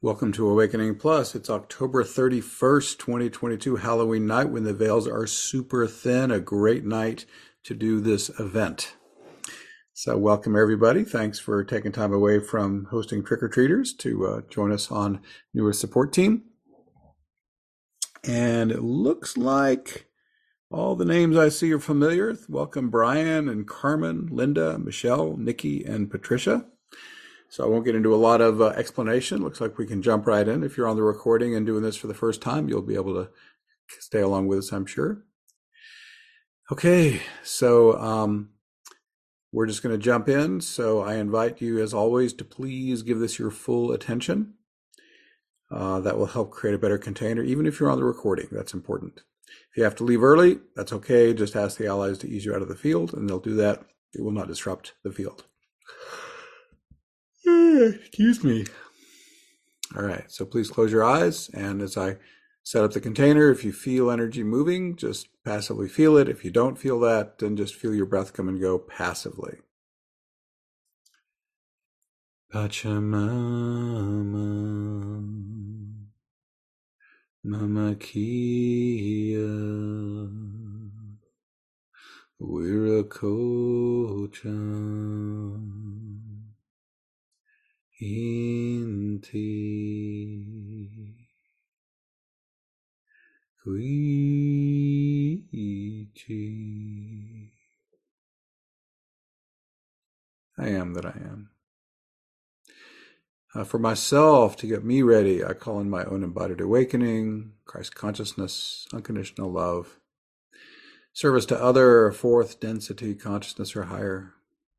Welcome to Awakening Plus. It's October 31st, 2022, Halloween night when the veils are super thin. A great night to do this event. So welcome everybody. Thanks for taking time away from hosting trick-or-treaters to join us on Newer Support Team. And it looks like all the names I see are familiar. Welcome Brian and Carmen, Linda, Michelle, Nikki, and Patricia. So I won't get into a lot of explanation. Looks like we can jump right in. If you're on the recording and doing this for the first time, you'll be able to stay along with us, I'm sure. Okay, so we're just going to jump in. So I invite you, as always, to please give this your full attention. That will help create a better container, even if you're on the recording. That's important. If you have to leave early, that's okay. Just ask the allies to ease you out of the field, and they'll do that. It will not disrupt the field. Excuse me. All right, so please close your eyes. And as I set up the container, if you feel energy moving, just passively feel it. If you don't feel that, then just feel your breath come and go passively. Pachamama, Mama Kia, Wirako-chan. Inti Kuichi. I am that I am. For myself, to get me ready, I call in my own embodied awakening, Christ consciousness, unconditional love, service to other, fourth density consciousness or higher.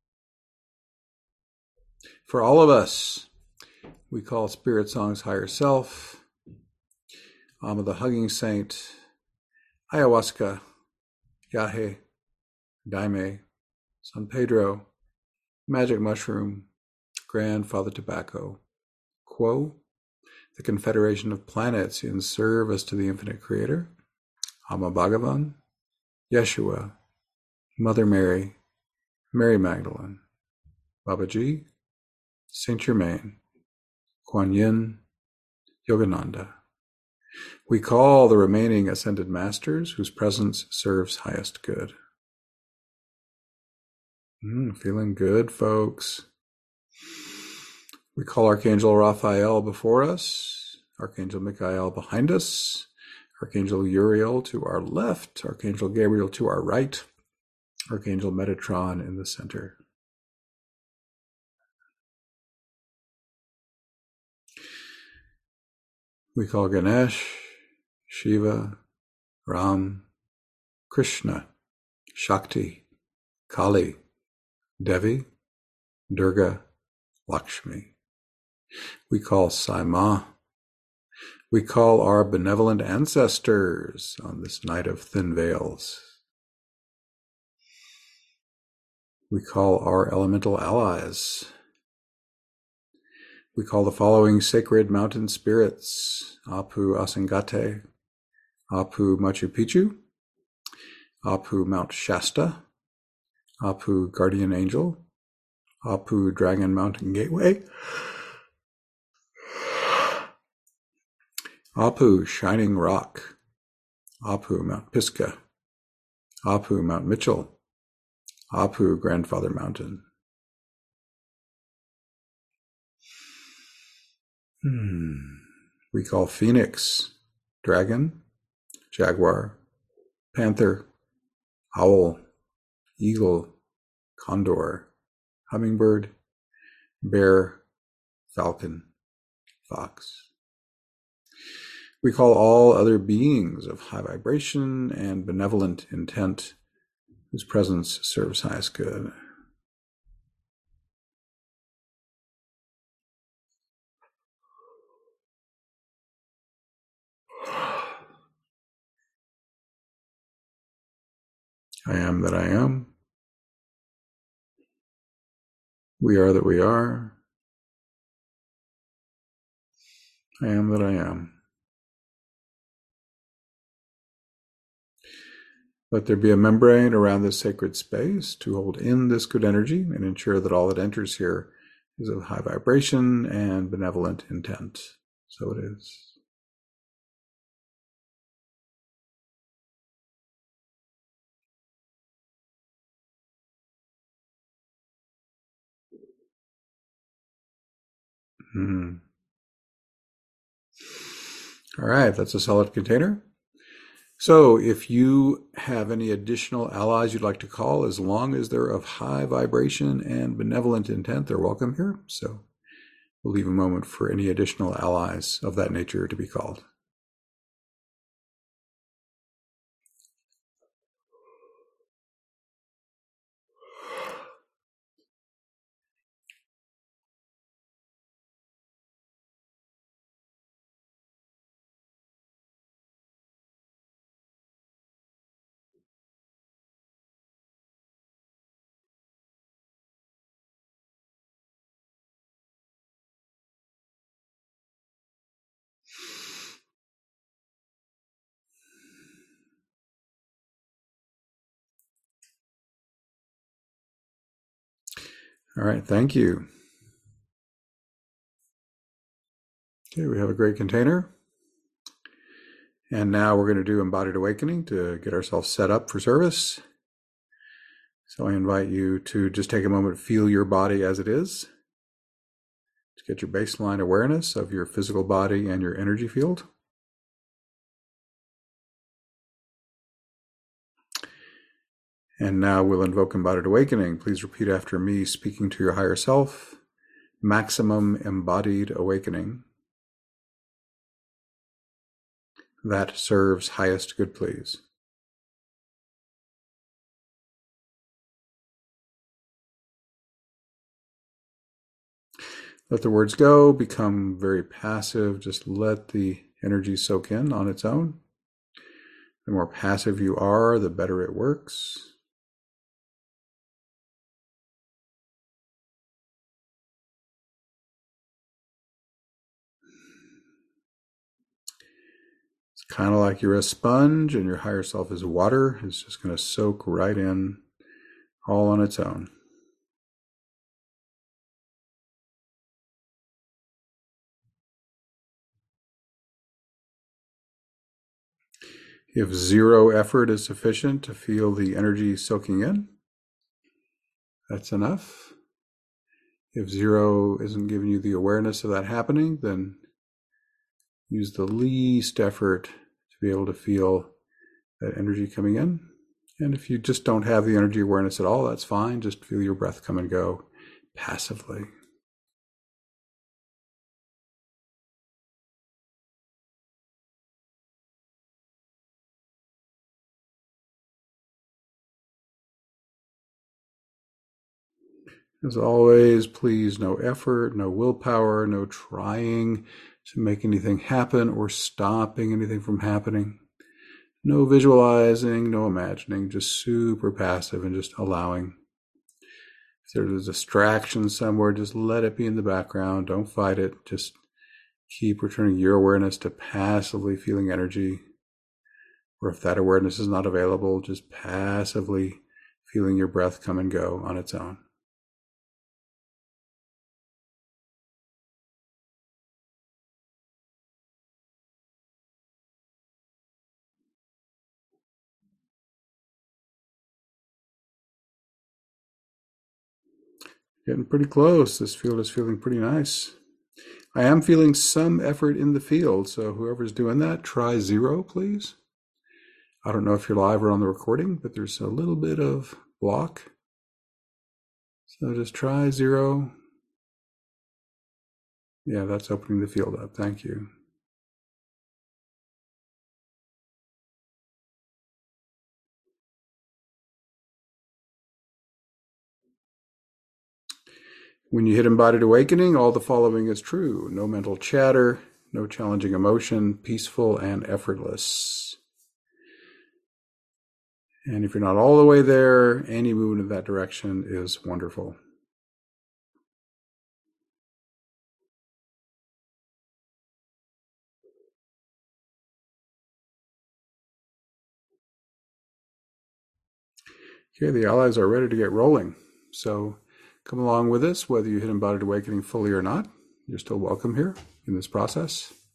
For all of us, we call Spirit Song's higher self, Amma the Hugging Saint, Ayahuasca, Yahe, Daime, San Pedro, Magic Mushroom, Grandfather Tobacco, Quo, the Confederation of Planets in service to the Infinite Creator, Amma Bhagavan, Yeshua, Mother Mary, Mary Magdalene, Babaji, Saint Germain, Kuan Yin, Yogananda. We call the remaining ascended masters whose presence serves highest good. Feeling good, folks. We call Archangel Raphael before us, Archangel Michael behind us, Archangel Uriel to our left, Archangel Gabriel to our right, Archangel Metatron in the center. We call Ganesh, Shiva, Ram, Krishna, Shakti, Kali, Devi, Durga, Lakshmi. We call Sai Ma. We call our benevolent ancestors on this night of thin veils. We call our elemental allies. We call the following sacred mountain spirits: Apu Asangate, Apu Machu Picchu, Apu Mount Shasta, Apu Guardian Angel, Apu Dragon Mountain Gateway, Apu Shining Rock, Apu Mount Pisgah, Apu Mount Mitchell, Apu Grandfather Mountain. We call Phoenix, Dragon, Jaguar, Panther, Owl, Eagle, Condor, Hummingbird, Bear, Falcon, Fox. We call all other beings of high vibration and benevolent intent whose presence serves highest good. I am that I am. We are that we are. I am that I am. Let there be a membrane around this sacred space to hold in this good energy and ensure that all that enters here is of high vibration and benevolent intent. So it is. Mm. All right, that's a solid container. So if you have any additional allies you'd like to call, as long as they're of high vibration and benevolent intent, they're welcome here. So we'll leave a moment for any additional allies of that nature to be called. All right, thank you. Okay, we have a great container. And now we're going to do embodied awakening to get ourselves set up for service. So I invite you to just take a moment to feel your body as it is, to get your baseline awareness of your physical body and your energy field. And now we'll invoke embodied awakening. Please repeat after me, speaking to your higher self. Maximum embodied awakening. That serves highest good, please. Let the words go, become very passive. Just let the energy soak in on its own. The more passive you are, the better it works. It's kind of like you're a sponge and your higher self is water. It's just going to soak right in all on its own. If zero effort is sufficient to feel the energy soaking in, that's enough. If zero isn't giving you the awareness of that happening, then use the least effort to be able to feel that energy coming in. And if you just don't have the energy awareness at all, that's fine. Just feel your breath come and go passively. As always, please, no effort, no willpower, no trying to make anything happen or stopping anything from happening. No visualizing, no imagining, just super passive and just allowing. If there's a distraction somewhere, just let it be in the background. Don't fight it. Just keep returning your awareness to passively feeling energy. Or if that awareness is not available, just passively feeling your breath come and go on its own. Getting pretty close. This field is feeling pretty nice. I am feeling some effort in the field, so whoever's doing that, try zero, please. I don't know if you're live or on the recording, but there's a little bit of block. So just try zero. Yeah, that's opening the field up. Thank you. When you hit embodied awakening, all the following is true. No mental chatter, no challenging emotion, peaceful and effortless. And if you're not all the way there, any movement in that direction is wonderful. Okay, the allies are ready to get rolling. So come along with us, whether you hit embodied awakening fully or not. You're still welcome here in this process.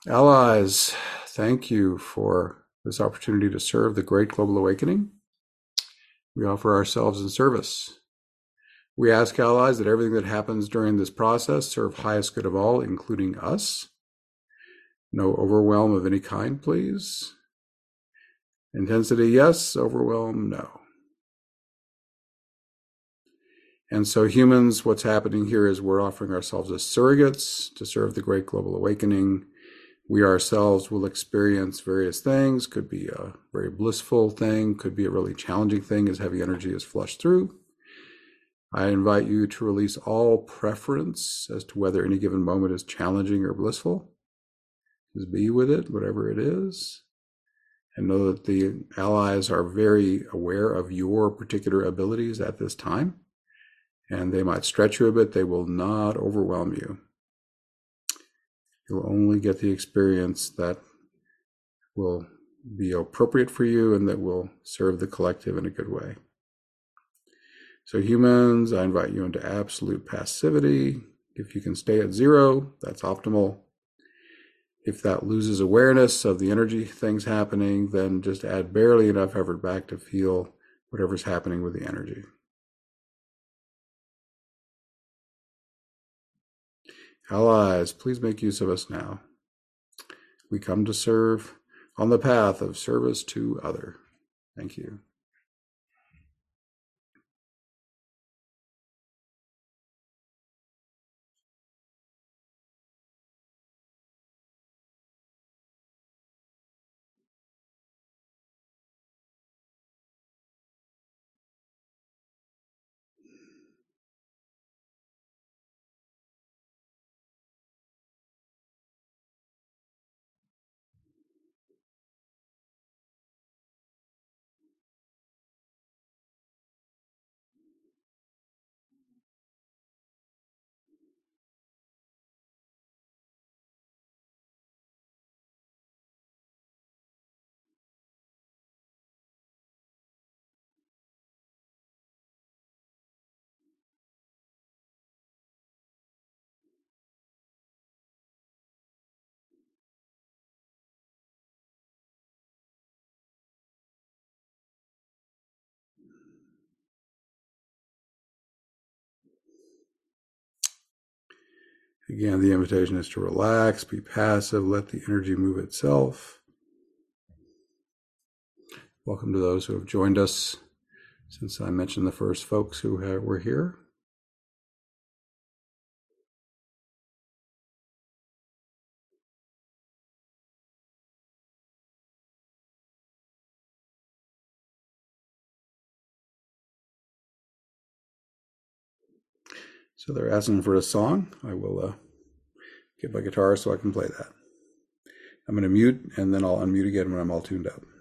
Allies, thank you for this opportunity to serve the Great Global Awakening. We offer ourselves in service. We ask allies that everything that happens during this process serve highest good of all, including us. No overwhelm of any kind, please. Intensity, yes. Overwhelm, no. And so humans, what's happening here is we're offering ourselves as surrogates to serve the Great Global Awakening. We ourselves will experience various things. Could be a very blissful thing, could be a really challenging thing as heavy energy is flushed through. I invite you to release all preference as to whether any given moment is challenging or blissful. Just be with it, whatever it is. And know that the allies are very aware of your particular abilities at this time. And they might stretch you a bit. They will not overwhelm you. You'll only get the experience that will be appropriate for you and that will serve the collective in a good way. So humans, I invite you into absolute passivity. If you can stay at 0, that's optimal. If that loses awareness of the energy things happening, then just add barely enough effort back to feel whatever's happening with the energy. Allies, please make use of us now. We come to serve on the path of service to other. Thank you. Again, the invitation is to relax, be passive, let the energy move itself. Welcome to those who have joined us since I mentioned the first folks who were here. So they're asking for a song. I will get my guitar so I can play that. I'm going to mute and then I'll unmute again when I'm all tuned up.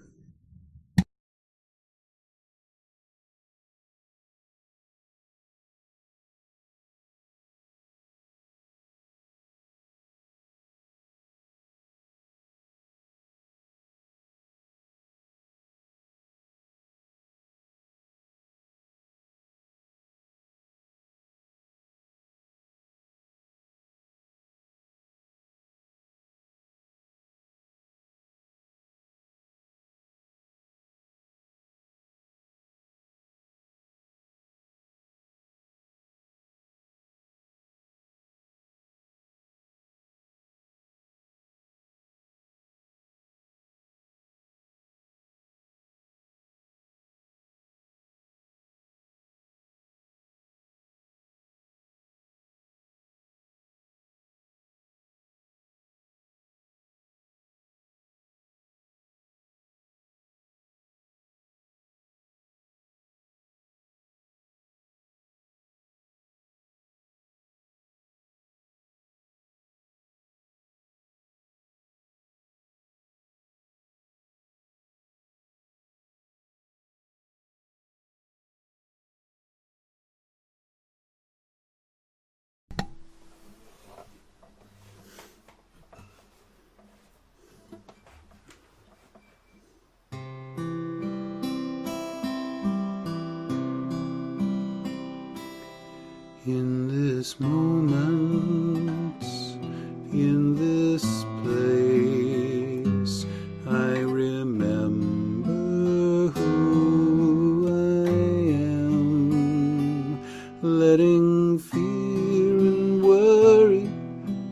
In this moment, in this place,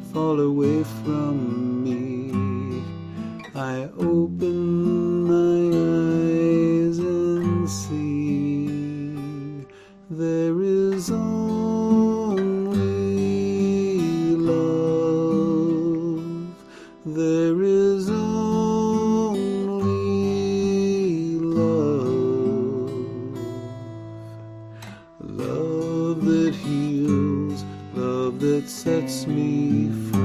fall away from me. I open my eyes and see there is only love. There is only love. Love that heals, love that sets me free.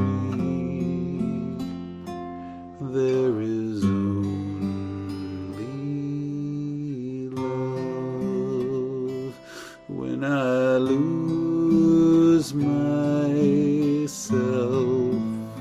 There is only love. When I lose myself,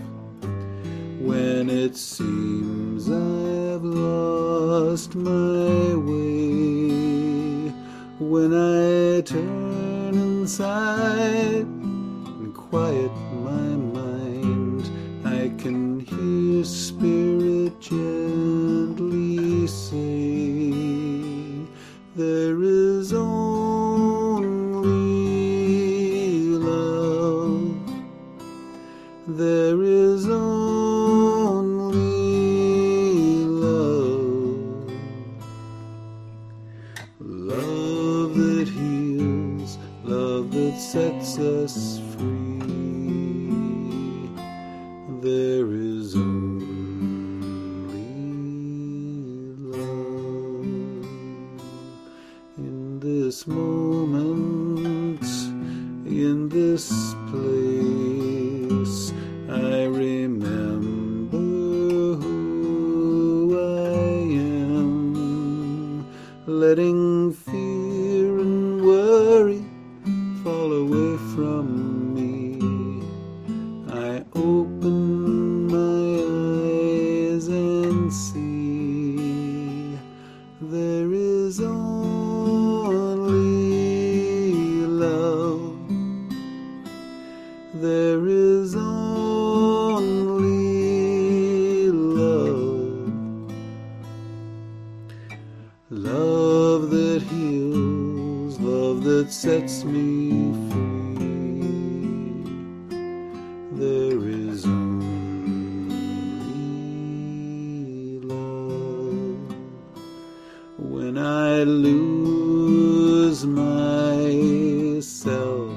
when it seems I've lost my way, when I turn inside and quiet my mind, I can hear Spirit gently say, there is only love. There is only love. Love that heals, love that sets us free. There is only love. In this moment, in this place, I remember who I am, letting fear and worry fall away from me. I open my eyes and see there is only love. There is only love. Love that heals, love that sets me free. There is only love. When I lose myself,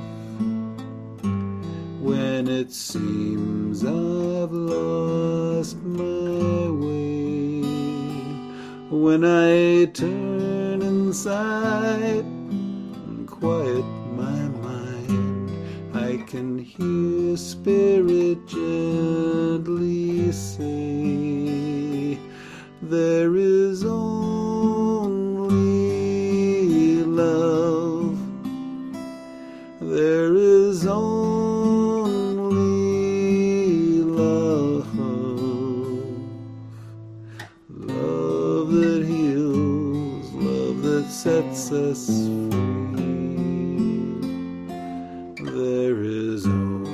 when it seems I've lost my way, when I turn inside and quiet my mind, I can hear Spirit gently say, there is only love. There is only love. Love that heals, love that sets us free. There is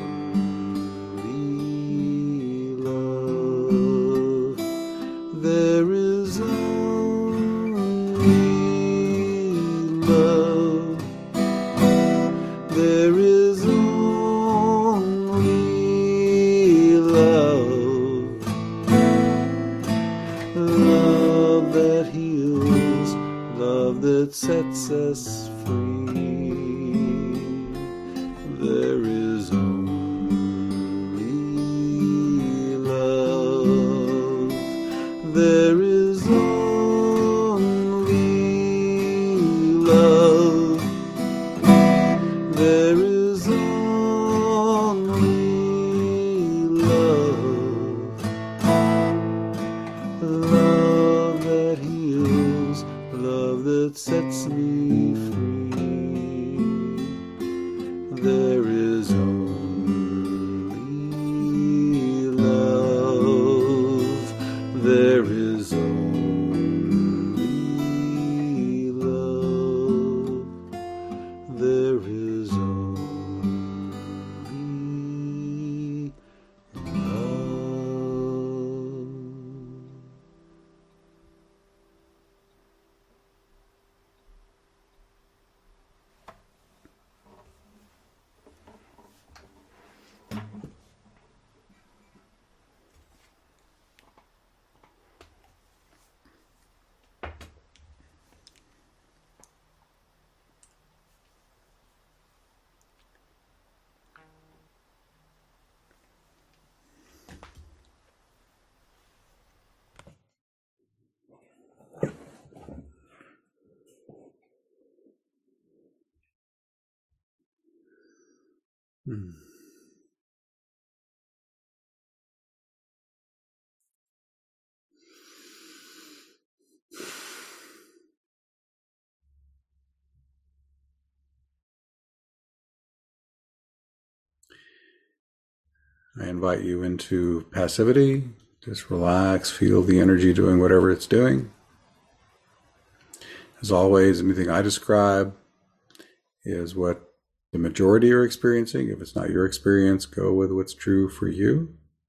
only love. There is only love. There is only love. Love that heals, love that sets us free. There is only love. There is only love. There is only love. Love that heals, love that sets me free. I invite you into passivity. Just relax, feel the energy doing whatever it's doing. As always, anything I describe is what the majority are experiencing. If it's not your experience, go with what's true for you.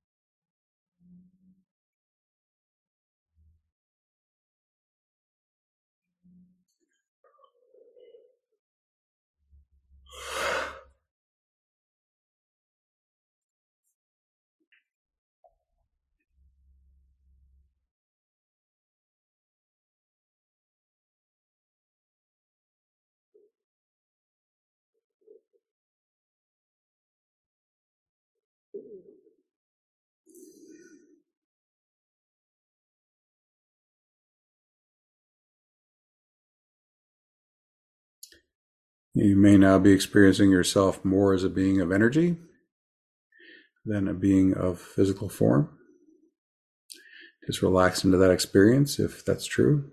You may now be experiencing yourself more as a being of energy than a being of physical form. Just relax into that experience if that's true.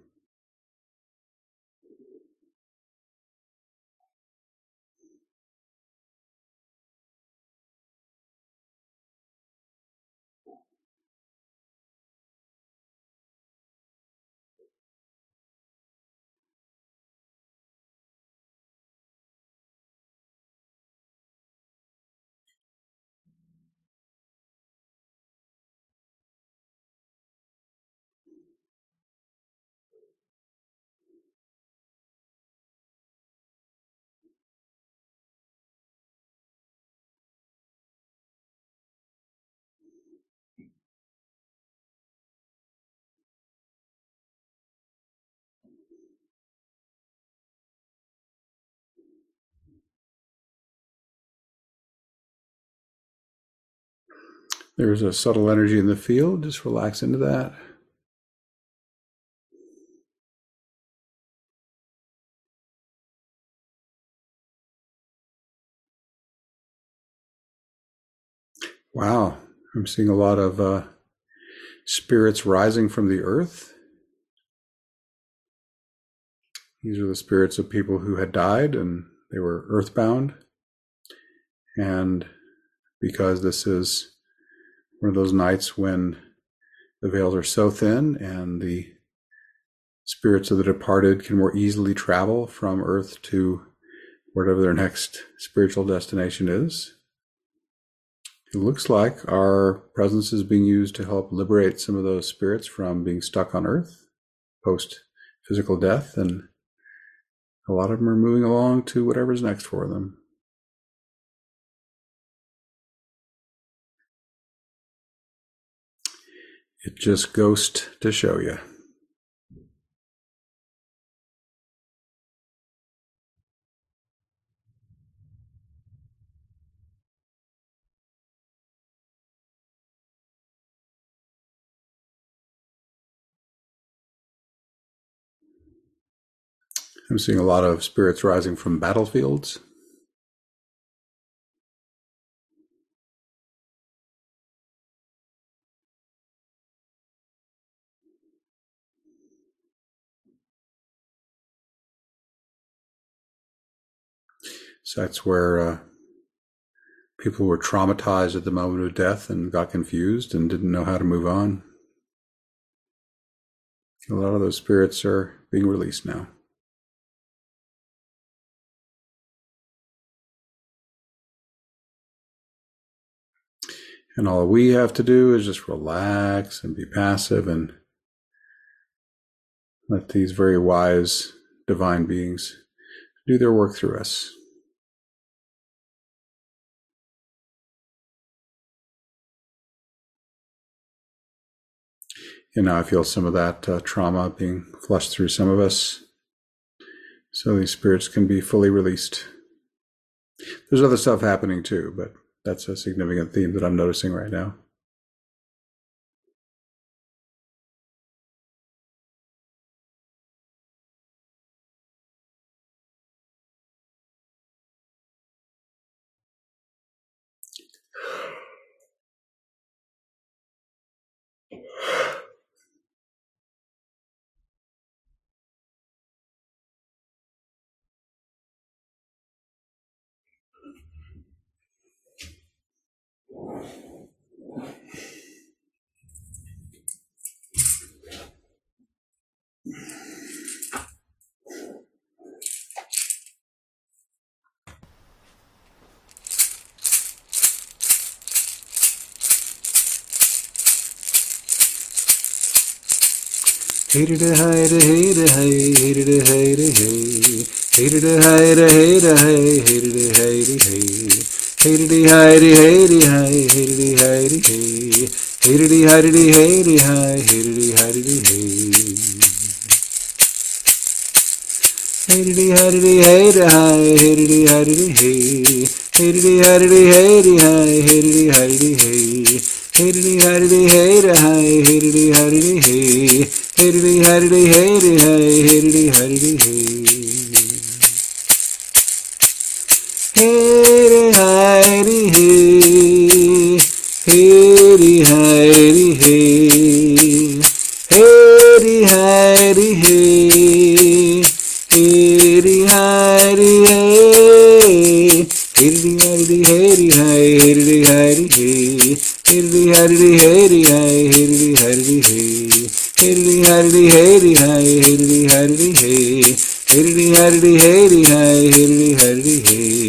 There's a subtle energy in the field. Just relax into that. Wow, I'm seeing a lot of spirits rising from the earth. These are the spirits of people who had died and they were earthbound. And because this is one of those nights when the veils are so thin and the spirits of the departed can more easily travel from earth to whatever their next spiritual destination is, it looks like our presence is being used to help liberate some of those spirits from being stuck on earth post physical death, and a lot of them are moving along to whatever's next for them. It just goes to show you. I'm seeing a lot of spirits rising from battlefields. Sites where people were traumatized at the moment of death and got confused and didn't know how to move on. A lot of those spirits are being released now. And all we have to do is just relax and be passive and let these very wise divine beings do their work through us. And now I feel some of that trauma being flushed through some of us, so these spirits can be fully released. There's other stuff happening too, but that's a significant theme that I'm noticing right now. Hated a hide a hate a hey, hated a hide a hey, hated a hide a hate a hey, hated a hide a hey, hated a hide a hate a hey, hated a hide a hey, hated a hide a hate a hey, hated a hide a hey. Hated a hide a hate a hey, hated a hide a hey, hated a hide a hate a hey, hated a hide a hey. Hated a hate a hey, hated a hide a hey, hated a hide a hate a hey, hated a hide a hey. Hated a hide a hey, hated a hide a hey, hated a hide a hey, hated a hide a hey, hated a hide a hate a hey, hated a hide a hey. Hated a hated a hated a hated a hated a hated a hated a hated a hated a hated a hated a hated a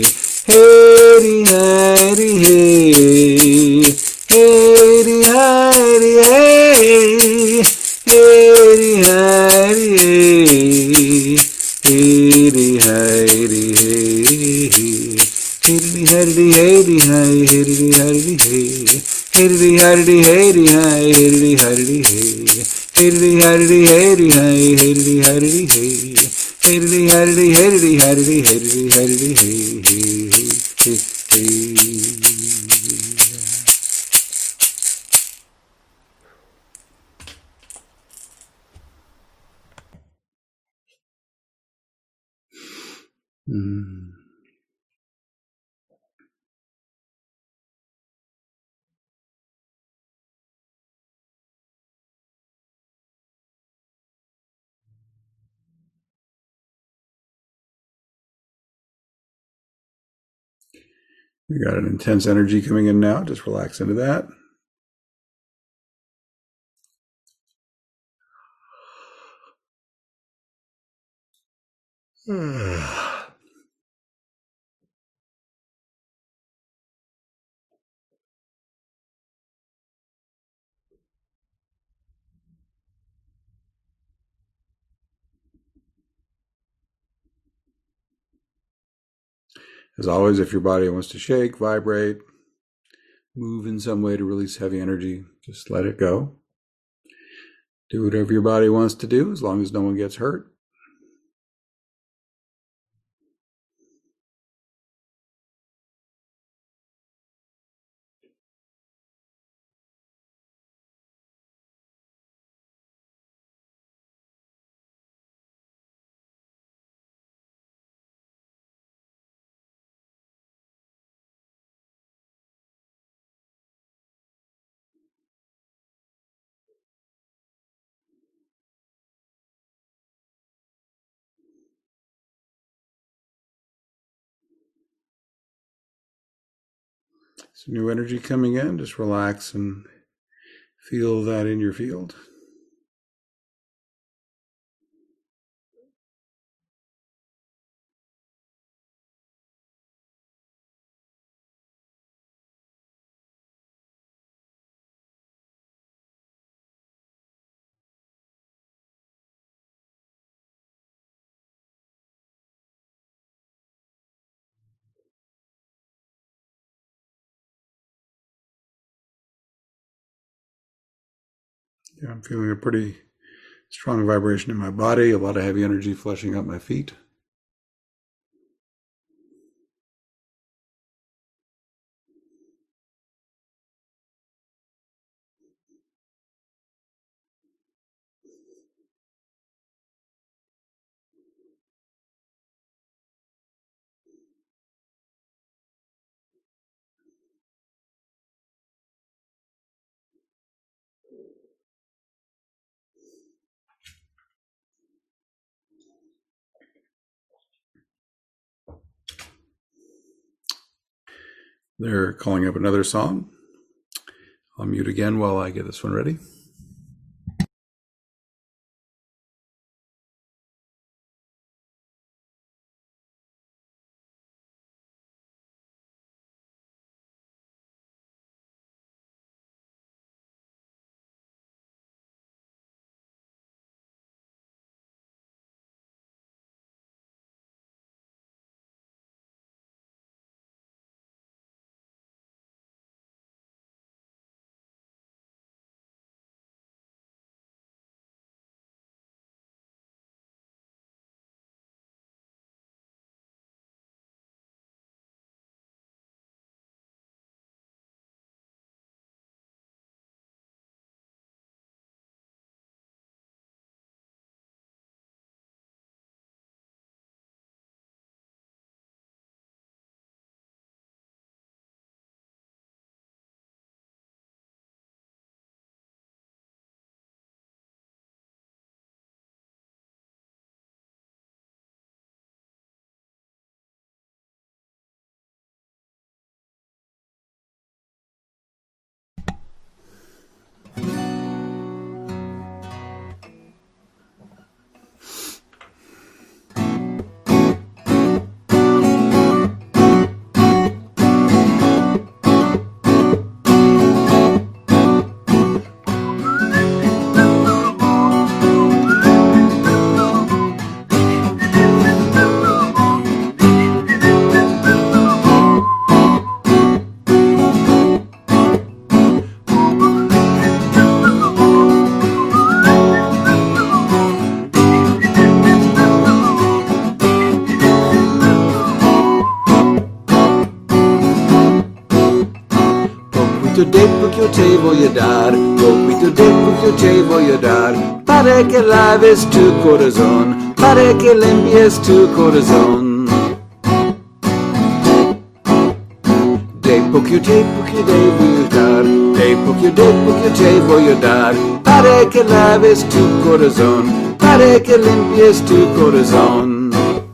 We got an intense energy coming in now. Just relax into that. As always, if your body wants to shake, vibrate, move in some way to release heavy energy, just let it go. Do whatever your body wants to do as long as no one gets hurt. Some new energy coming in. Just relax and feel that in your field. Yeah, I'm feeling a pretty strong vibration in my body, a lot of heavy energy flushing up my feet. They're calling up another song. I'll mute again while I get this one ready. Poquito te voy a dar, poquito te voy a dar, para que laves tu corazón, para que limpies tu corazón. De poquito te voy a dar, de poquito te voy a dar, para que laves tu corazón, para que limpies tu corazón.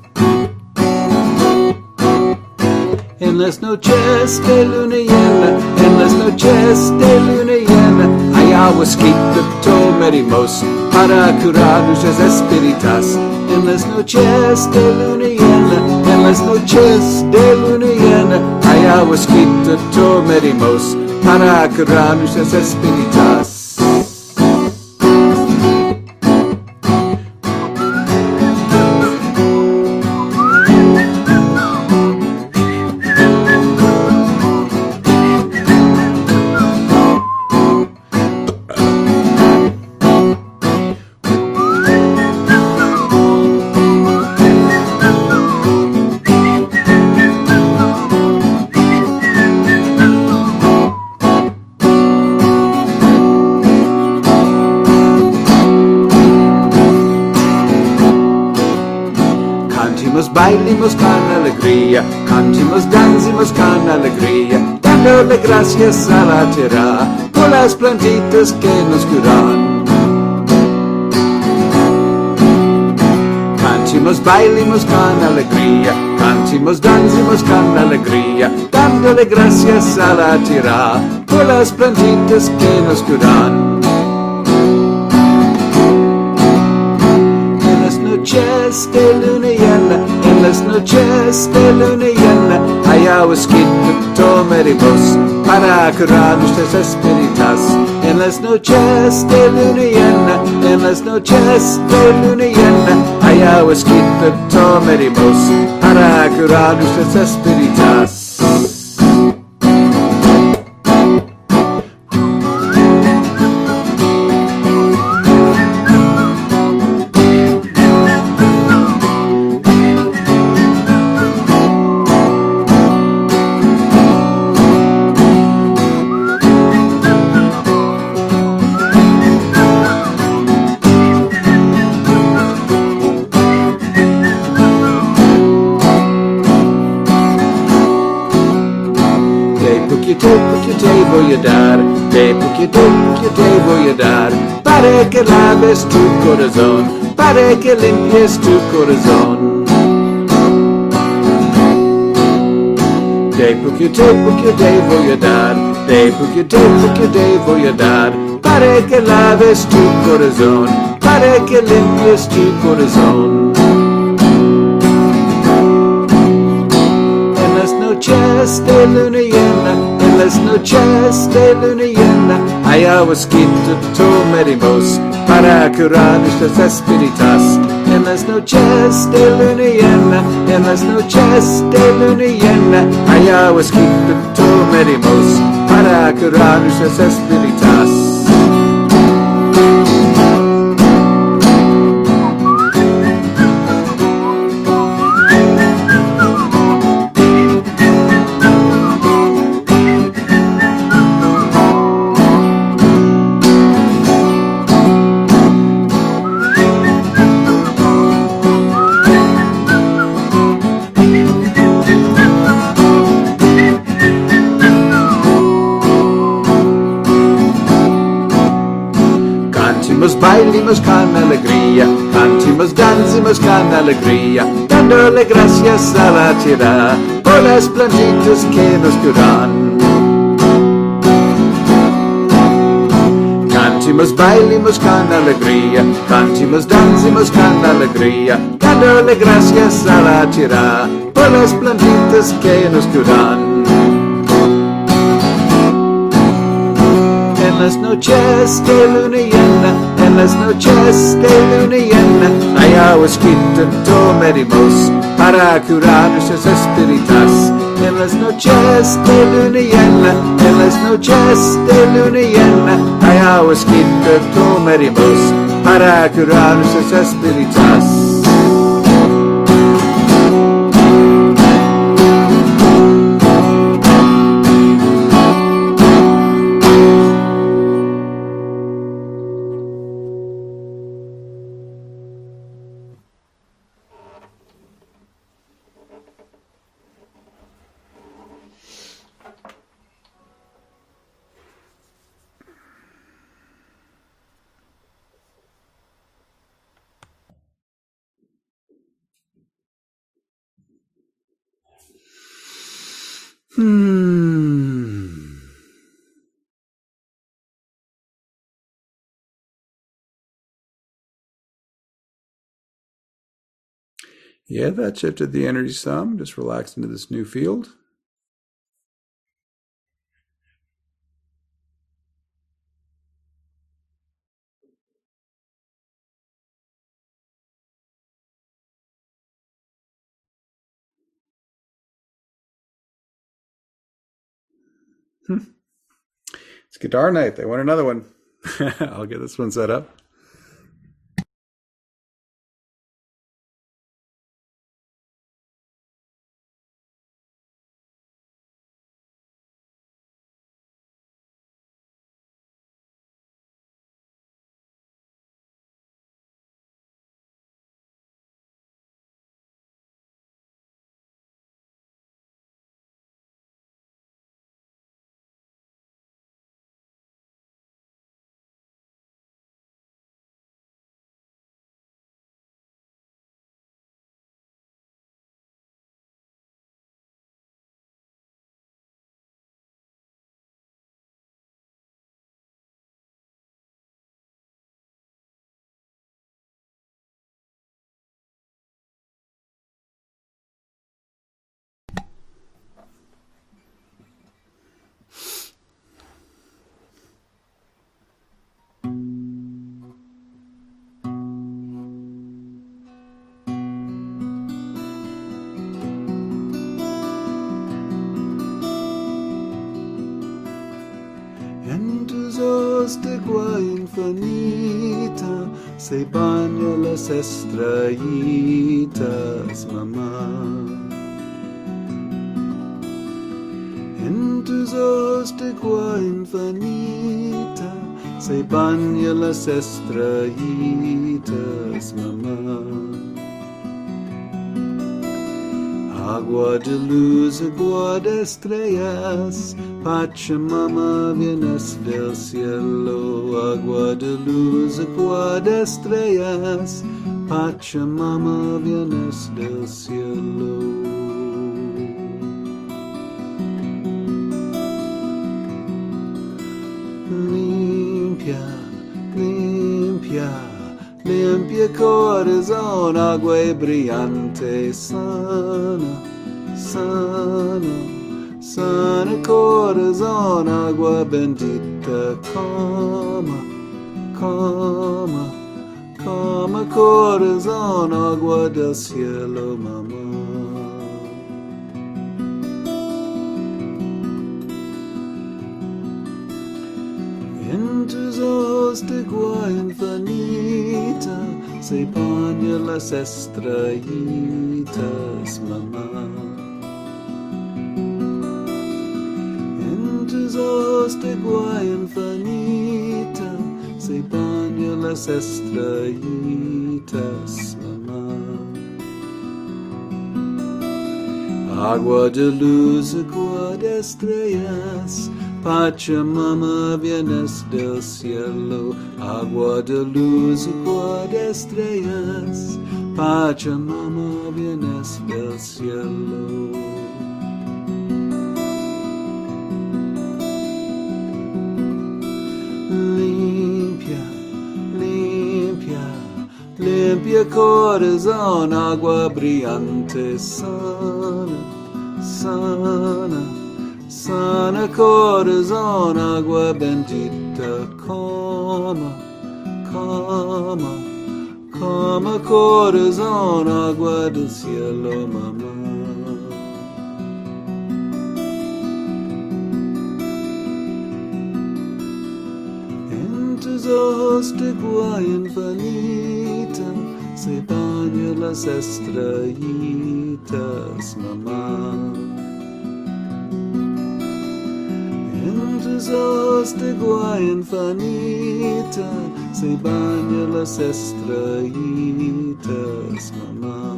En las noches de luna llena, en las noches de luna llena, hay agua escrita tomaremos para curar nuestras espíritas. En las noches de luna llena, en las noches de luna llena, hay agua escrita tomaremos para curar nuestras espíritas. Bailemos con alegría, cantemos, dancemos con alegría, dándole gracias a la tierra por las plantitas que nos curan. Cantemos, bailemos con alegría, cantemos, dancemos con alegría, dándole gracias a la tierra por las plantitas que nos curan. En las noches de luna llena, en las noches de luna llena, hay agua escrita tomaremos para curar nuestras espíritas. En las noches de luna llena, en las noches de luna llena, hay agua escrita tomaremos para curar nuestras espíritas. Poquito te voy a dar, de poquito te voy a dar, para que laves tu corazón, para que limpies tu corazón. De poquito te voy a dar, porque dei voy a dar, para que laves tu corazón, para que limpies tu corazón. En las noches de luna llena, en las noches de luna llena, hay agua escrita tomaremos para curar nuestras espíritas. En las noches de luna llena, en las noches de luna llena, hay agua escrita tomaremos para curar nuestras espíritas. Bailimos con alegría, cantimos, dancimos con alegría, dándole gracias a la tierra por las plantitas que nos curan. Cantimos, bailimos con alegría, cantimos, dancimos con alegría, dándole gracias a la tierra por las plantitas que nos curan. En las noches de luna llena, en las noches de luna llena, hay agua escrita tomaremos para curar nuestras espíritas. En las noches de luna llena, en las noches de luna llena, hay agua escrita tomaremos para curar nuestras espíritas. Yeah, that shifted the energy some. Just relax into this new field. It's guitar night. They want another one. I'll get this one set up. En tus ojos de agua infinita se bañan las estrellitas, mamá. En tus ojos de agua infinita se bañan las estrellitas, mamá. Agua de luz, agua de estrellas, Pachamama vienes del cielo. Agua de luz, agua de estrellas, Pachamama vienes del cielo. limpia, limpia corazón, agua brillante, sana, sana, sana corazón, agua bendita, cama, cama, cama corazón, agua del cielo, mamá. En tus ojos de agua infinita se bañan las estrellitas, mamá. En tus ojos de agua infinita se bañan las estrellitas, mamá. Agua de luz, agua de estrellas, Pachamama, vienes del cielo, agua de luz, agua de estrellas. Pachamama, vienes del cielo. Limpia, limpia, limpia corazón, agua brillante, sana, sana. Sana corazón, agua bendita, cama, cama, cama corazón, agua del cielo, mamá. En tus ojos de agua infinita se bañan las estrellitas, mamá. En tus ojos de agua infinita se bañan las estrellitas, mamá.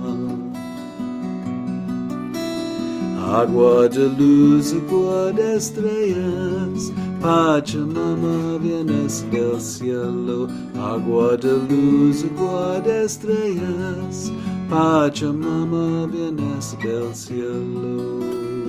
Agua de luz, agua de estrellas, Pachamama, vienes del cielo. Agua de luz, agua de estrellas, Pachamama, vienes del cielo.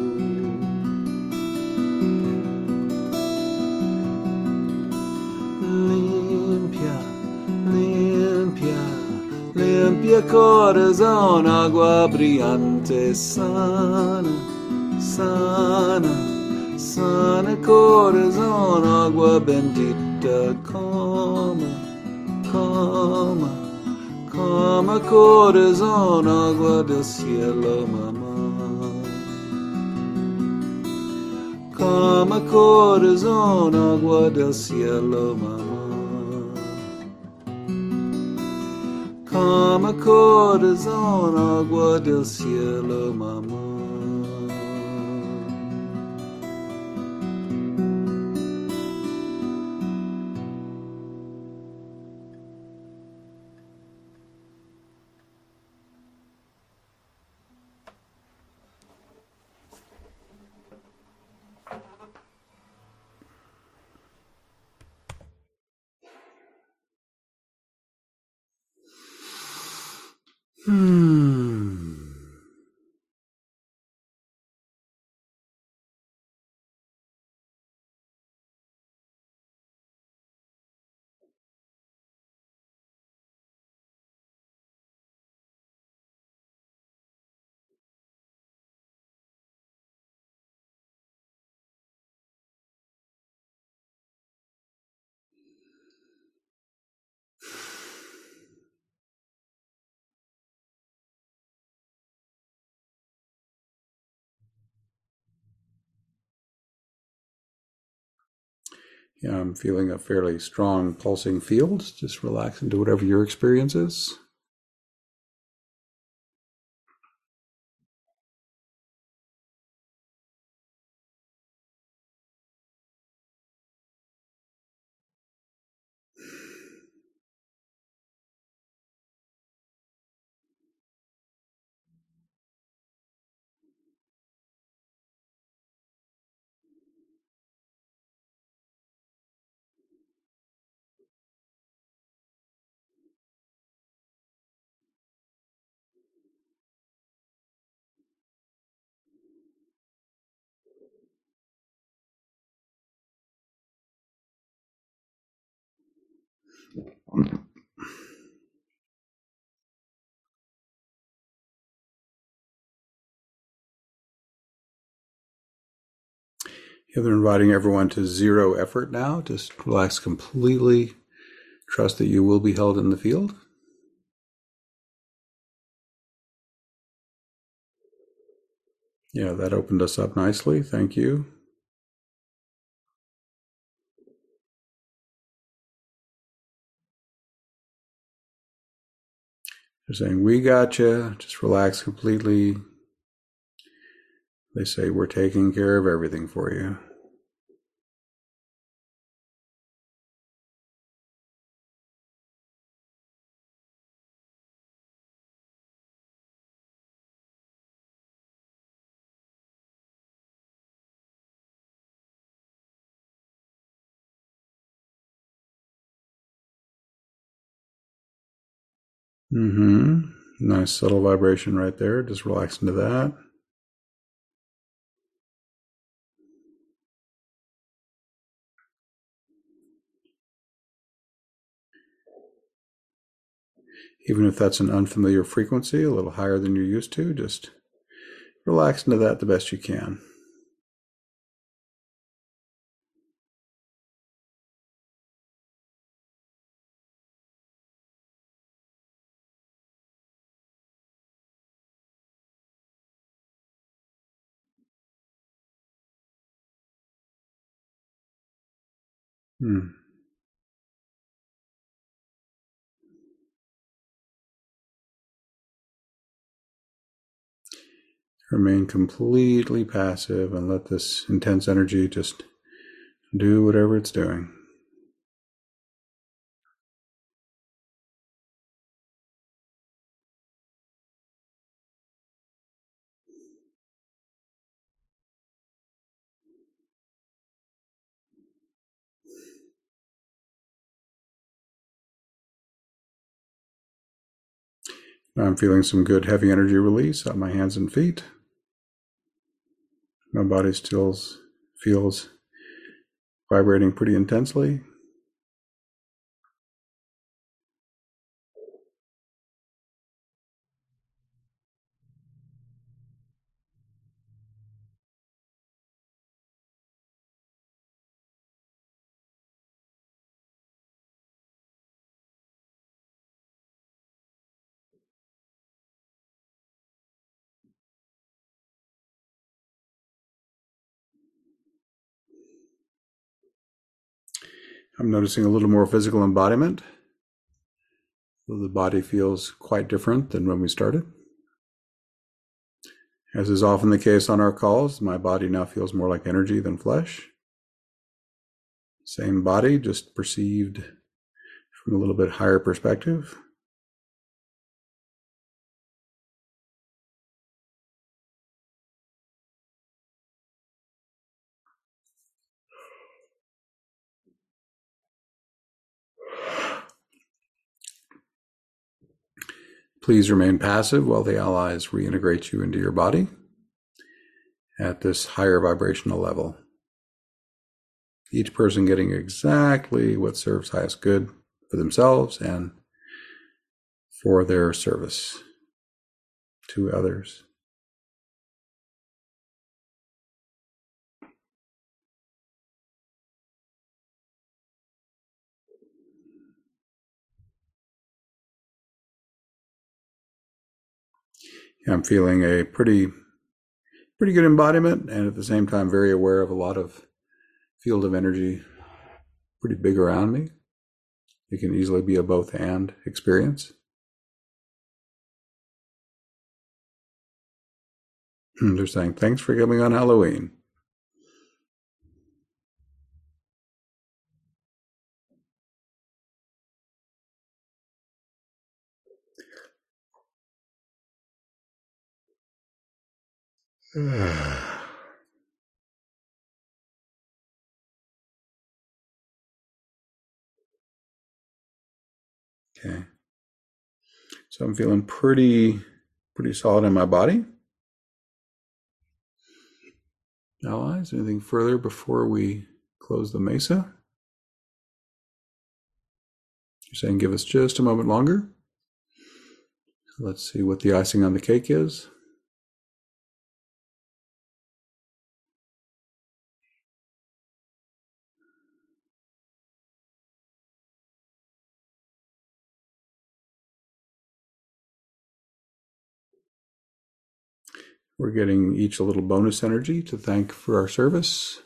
Limpia corazón, agua brillante, sana, sana, sana corazón, agua bendita, cama, cama, cama corazón, agua del cielo, mamá. Cama corazón, agua del cielo, mamá. Cama corazón, agua del cielo, mamá. Yeah, I'm feeling a fairly strong pulsing field. Just relax into whatever your experience is. They're inviting everyone to zero effort now. Just relax completely. Trust that you will be held in the field. Yeah, that opened us up nicely. Thank you. They're saying, we got you. Just relax completely. They say, we're taking care of everything for you. Nice subtle vibration right there. Just relax into that. Even if that's an unfamiliar frequency, a little higher than you're used to, just relax into that the best you can. Remain completely passive and let this intense energy just do whatever it's doing. I'm feeling some good heavy energy release on my hands and feet. My body still feels vibrating pretty intensely. I'm noticing a little more physical embodiment. So the body feels quite different than when we started. As is often the case on our calls, my body now feels more like energy than flesh. Same body, just perceived from a little bit higher perspective. Please remain passive while the allies reintegrate you into your body at this higher vibrational level. Each person getting exactly what serves highest good for themselves and for their service to others. I'm feeling a pretty good embodiment, and at the same time very aware of a lot of field of energy pretty big around me. It can easily be a both and experience. They're saying, thanks for coming on Halloween. Okay. So I'm feeling pretty solid in my body. Allies, anything further before we close the mesa? You're saying give us just a moment longer. Let's see what the icing on the cake is. We're getting each a little bonus energy to thank for our service.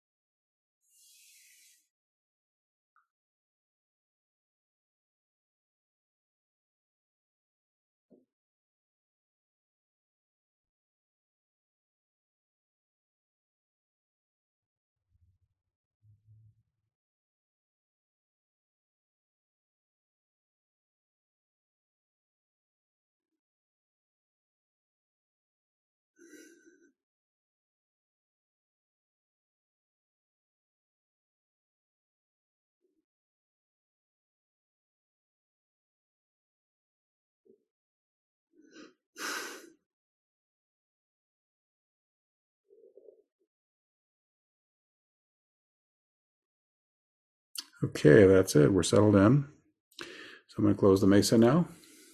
Okay, that's it. We're settled in. So I'm going to close the mesa now.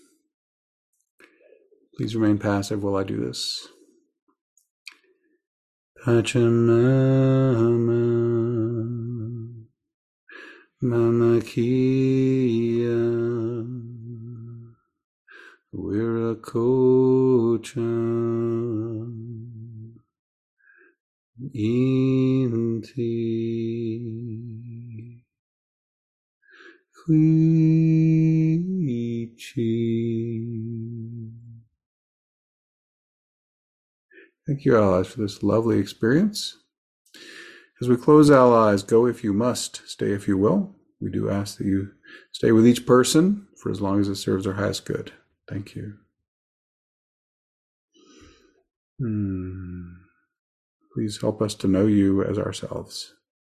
Please remain passive while I do this. Pachamama Mama Kia Wirakochan Inti Huichi. Thank you, allies, for this lovely experience. As we close, allies, go if you must, stay if you will. We do ask that you stay with each person for as long as it serves our highest good. Thank you. Please help us to know you as ourselves.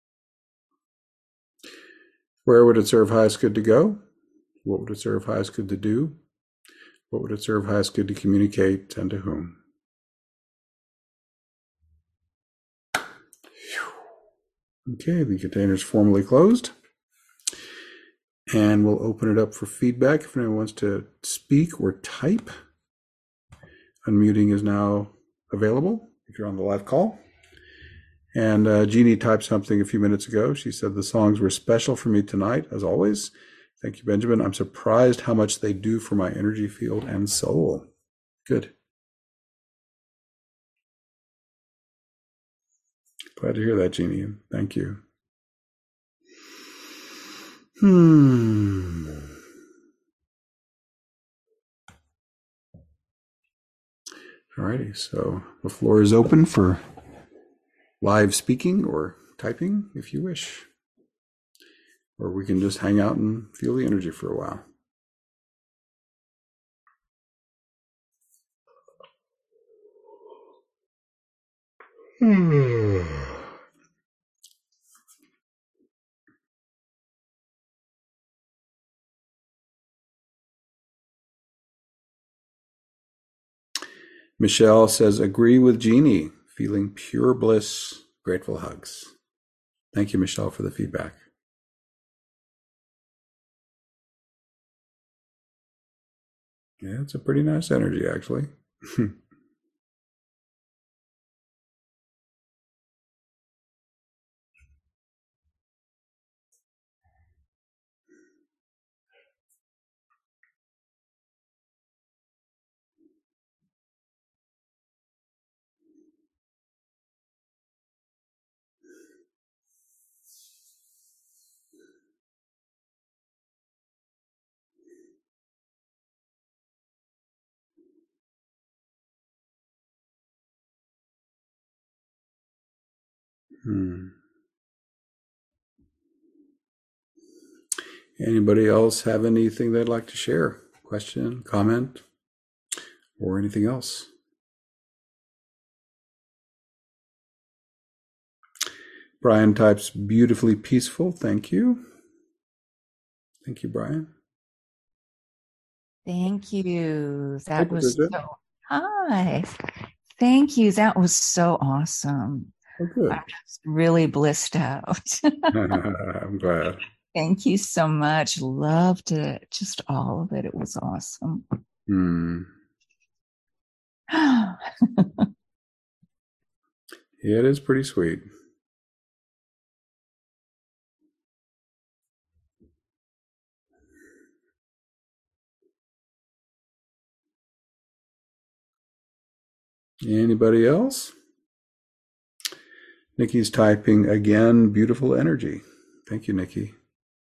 Where would it serve highest good to go? What would it serve highest good to do? What would it serve highest good to communicate, and to whom? Okay, the container is formally closed. And we'll open it up for feedback if anyone wants to speak or type. Unmuting is now available if you're on the live call. And Jeannie typed something a few minutes ago. She said the songs were special for me tonight, as always. Thank you, Benjamin. I'm surprised how much they do for my energy field and soul. Good. Glad to hear that, Jeannie. Thank you. Alrighty, so the floor is open for live speaking or typing if you wish. Or we can just hang out and feel the energy for a while. Michelle says, agree with Jeannie, feeling pure bliss, grateful hugs. Thank you, Michelle, for the feedback. Yeah, it's a pretty nice energy, actually. Anybody else have anything they'd like to share? Question, comment, or anything else? Brian types beautifully peaceful. Thank you. Thank you, Brian. Thank you. That was so. Hi. Thank you. That was so awesome. Oh, good. I'm just really blissed out. I'm glad. Thank you so much. Loved it. Just all of it. It was awesome. Yeah, it is pretty sweet. Anybody else? Nikki's typing again, beautiful energy. Thank you, Nikki.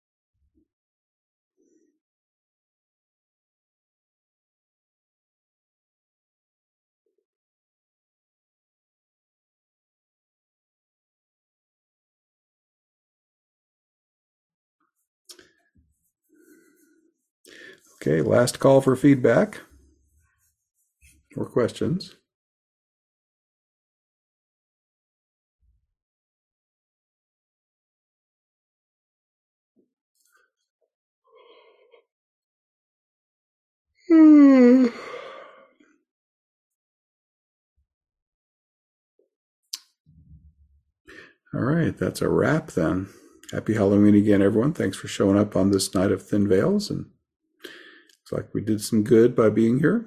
Okay, last call for feedback or questions. All right, that's a wrap then. Happy Halloween again, everyone. Thanks for showing up on this night of Thin Veils. And looks like we did some good by being here.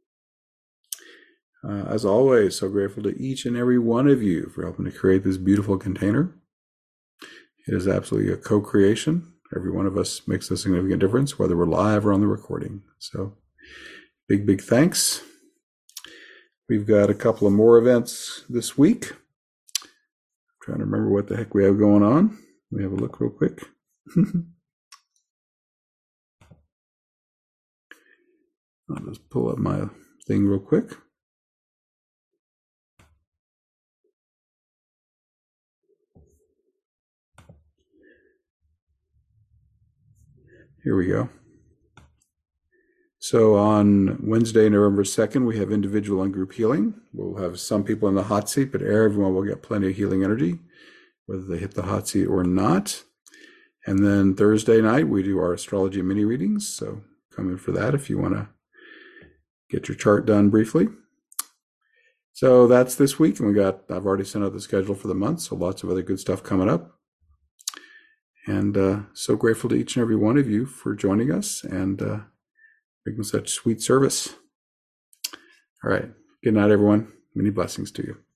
As always, so grateful to each and every one of you for helping to create this beautiful container. It is absolutely a co-creation. Every one of us makes a significant difference, whether we're live or on the recording. So big, big thanks. We've got a couple of more events this week. Trying to remember what the heck we have going on. Let me have a look real quick. I'll just pull up my thing real quick. Here we go. So on Wednesday, November 2nd, we have individual and group healing. We'll have some people in the hot seat, but everyone will get plenty of healing energy, whether they hit the hot seat or not. And then Thursday night, we do our astrology mini readings. So come in for that if you want to get your chart done briefly. So that's this week. And I've already sent out the schedule for the month. So lots of other good stuff coming up. And so grateful to each and every one of you for joining us and making such sweet service. All right. Good night, everyone. Many blessings to you.